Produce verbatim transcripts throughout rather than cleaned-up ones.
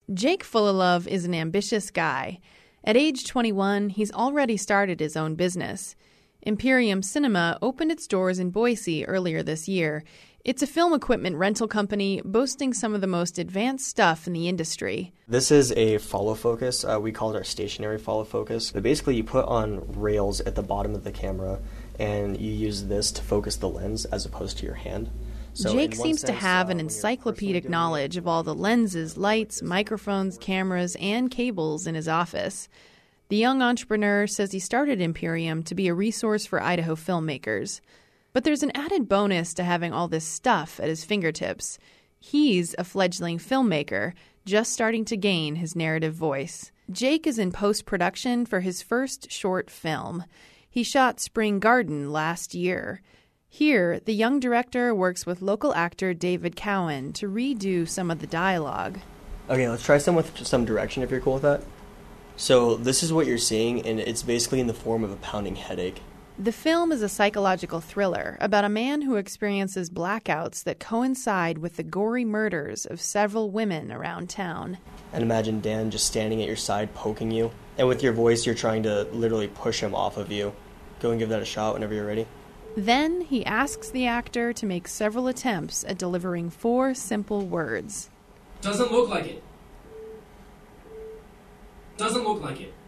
Jake Fullalove is an ambitious guy. At age twenty-one, he's already started his own business. Imperium Cinema opened its doors in Boise earlier this year. It's a film equipment rental company boasting some of the most advanced stuff in the industry. This is a follow focus. Uh, we call it our stationary follow focus. But basically, you put on rails at the bottom of the camera, and you use this to focus the lens as opposed to your hand. So Jake seems sense, to have uh, an encyclopedic knowledge of all the lenses, lights, microphones, cameras, and cables in his office. The young entrepreneur says he started Imperium to be a resource for Idaho filmmakers. But there's an added bonus to having all this stuff at his fingertips. He's a fledgling filmmaker, just starting to gain his narrative voice. Jake is in post-production for his first short film. He shot Spring Garden last year. Here, the young director works with local actor David Cowan to redo some of the dialogue. Okay, let's try some with some direction if you're cool with that. So this is what you're seeing, and it's basically in the form of a pounding headache. The film is a psychological thriller about a man who experiences blackouts that coincide with the gory murders of several women around town. And imagine Dan just standing at your side poking you, and with your voice you're trying to literally push him off of you. Go and give that a shot whenever you're ready. Then he asks the actor to make several attempts at delivering four simple words. Doesn't look like it. Doesn't look like it.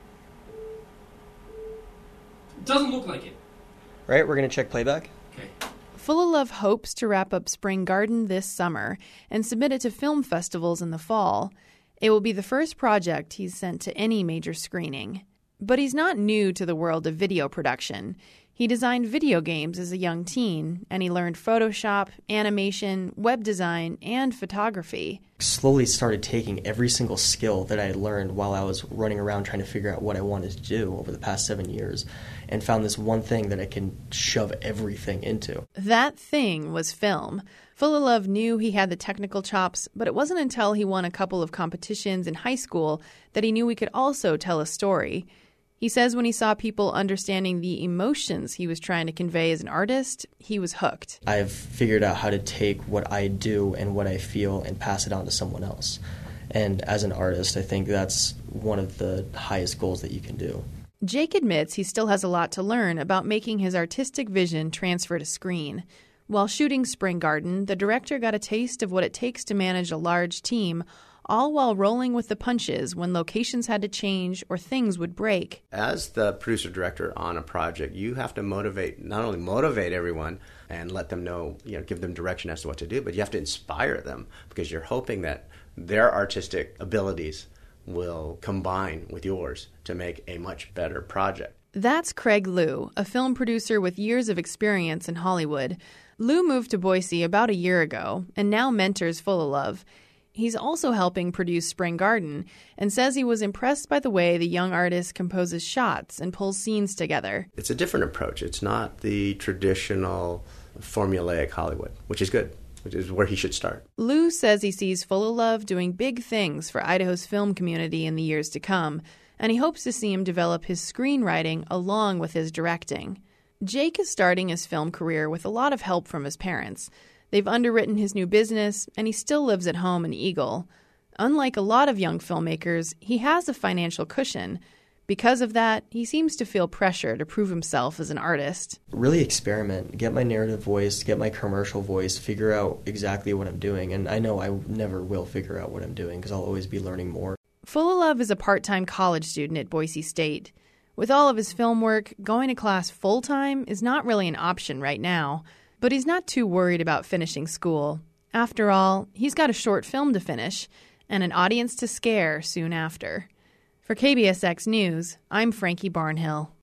Doesn't look like it. Right, we're going to check playback. Okay. Fullalove hopes to wrap up Spring Garden this summer and submit it to film festivals in the fall. It will be the first project he's sent to any major screening. But he's not new to the world of video production. He designed video games as a young teen, and he learned Photoshop, animation, web design, and photography. Slowly started taking every single skill that I had learned while I was running around trying to figure out what I wanted to do over the past seven years, and found this one thing that I can shove everything into. That thing was film. Fullalove knew he had the technical chops, but it wasn't until he won a couple of competitions in high school that he knew he could also tell a story. He says when he saw people understanding the emotions he was trying to convey as an artist, he was hooked. I've figured out how to take what I do and what I feel and pass it on to someone else. And as an artist, I think that's one of the highest goals that you can do. Jake admits he still has a lot to learn about making his artistic vision transfer to screen. While shooting Spring Garden, the director got a taste of what it takes to manage a large team, all while rolling with the punches when locations had to change or things would break. As the producer-director on a project, you have to motivate, not only motivate everyone and let them know, you know, give them direction as to what to do, but you have to inspire them because you're hoping that their artistic abilities will combine with yours to make a much better project. That's Craig Liu, a film producer with years of experience in Hollywood. Liu moved to Boise about a year ago and now mentors Fullalove. He's also helping produce Spring Garden and says he was impressed by the way the young artist composes shots and pulls scenes together. It's a different approach. It's not the traditional formulaic Hollywood, which is good, which is where he should start. Liu says he sees Fullalove doing big things for Idaho's film community in the years to come, and he hopes to see him develop his screenwriting along with his directing. Jake is starting his film career with a lot of help from his parents. They've underwritten his new business, and he still lives at home in Eagle. Unlike a lot of young filmmakers, he has a financial cushion. Because of that, he seems to feel pressure to prove himself as an artist. Really experiment, get my narrative voice, get my commercial voice, figure out exactly what I'm doing. And I know I never will figure out what I'm doing because I'll always be learning more. Fullalove is a part-time college student at Boise State. With all of his film work, going to class full-time is not really an option right now. But he's not too worried about finishing school. After all, he's got a short film to finish and an audience to scare soon after. For K B S X News, I'm Frankie Barnhill.